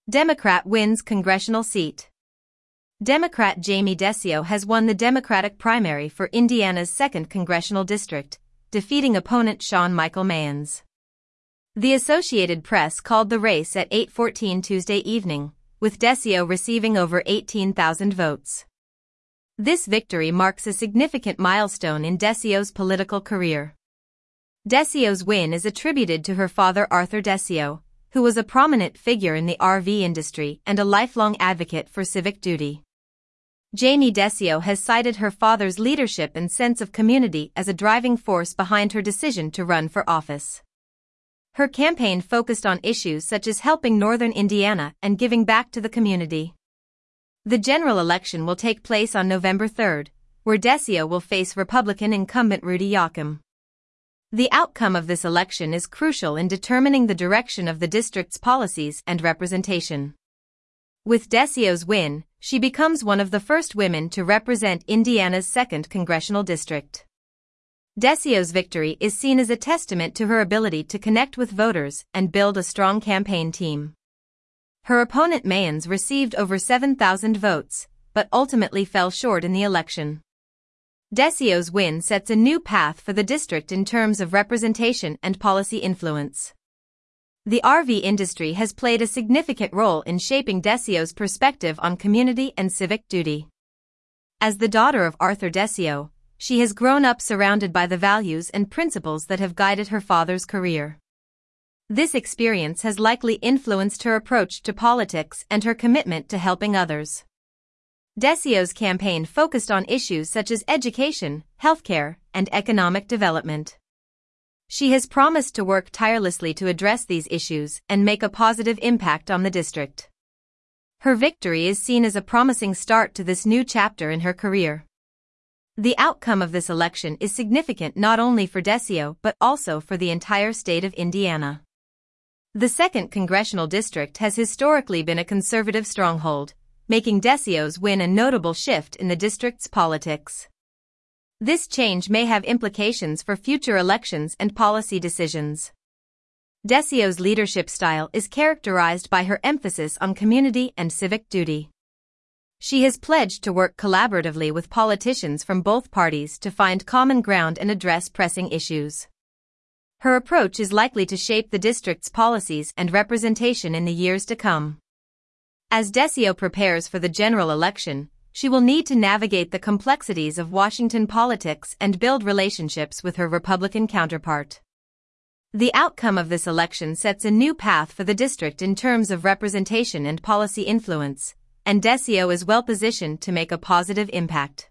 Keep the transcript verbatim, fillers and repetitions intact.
Democrat wins congressional seat. Democrat Jamie Desio has won the Democratic primary for Indiana's second congressional district, defeating opponent Sean Michael Mayans. The Associated Press called the race at eight fourteen Tuesday evening, with Desio receiving over eighteen thousand votes. This victory marks a significant milestone in Desio's political career. Desio's win is attributed to her father Arthur Desio, who was a prominent figure in the R V industry and a lifelong advocate for civic duty. Jamie Desio has cited her father's leadership and sense of community as a driving force behind her decision to run for office. Her campaign focused on issues such as helping Northern Indiana and giving back to the community. The general election will take place on November third, where Desio will face Republican incumbent Rudy Yoakum. The outcome of this election is crucial in determining the direction of the district's policies and representation. With Desio's win, she becomes one of the first women to represent Indiana's second congressional district. Desio's victory is seen as a testament to her ability to connect with voters and build a strong campaign team. Her opponent Mayans received over seven thousand votes, but ultimately fell short in the election. Desio's win sets a new path for the district in terms of representation and policy influence. The R V industry has played a significant role in shaping Desio's perspective on community and civic duty. As the daughter of Arthur Desio, she has grown up surrounded by the values and principles that have guided her father's career. This experience has likely influenced her approach to politics and her commitment to helping others. Desio's campaign focused on issues such as education, healthcare, and economic development. She has promised to work tirelessly to address these issues and make a positive impact on the district. Her victory is seen as a promising start to this new chapter in her career. The outcome of this election is significant not only for Desio but also for the entire state of Indiana. The second congressional district has historically been a conservative stronghold, making Desio's win a notable shift in the district's politics. This change may have implications for future elections and policy decisions. Desio's leadership style is characterized by her emphasis on community and civic duty. She has pledged to work collaboratively with politicians from both parties to find common ground and address pressing issues. Her approach is likely to shape the district's policies and representation in the years to come. As Desio prepares for the general election, she will need to navigate the complexities of Washington politics and build relationships with her Republican counterpart. The outcome of this election sets a new path for the district in terms of representation and policy influence, and Desio is well positioned to make a positive impact.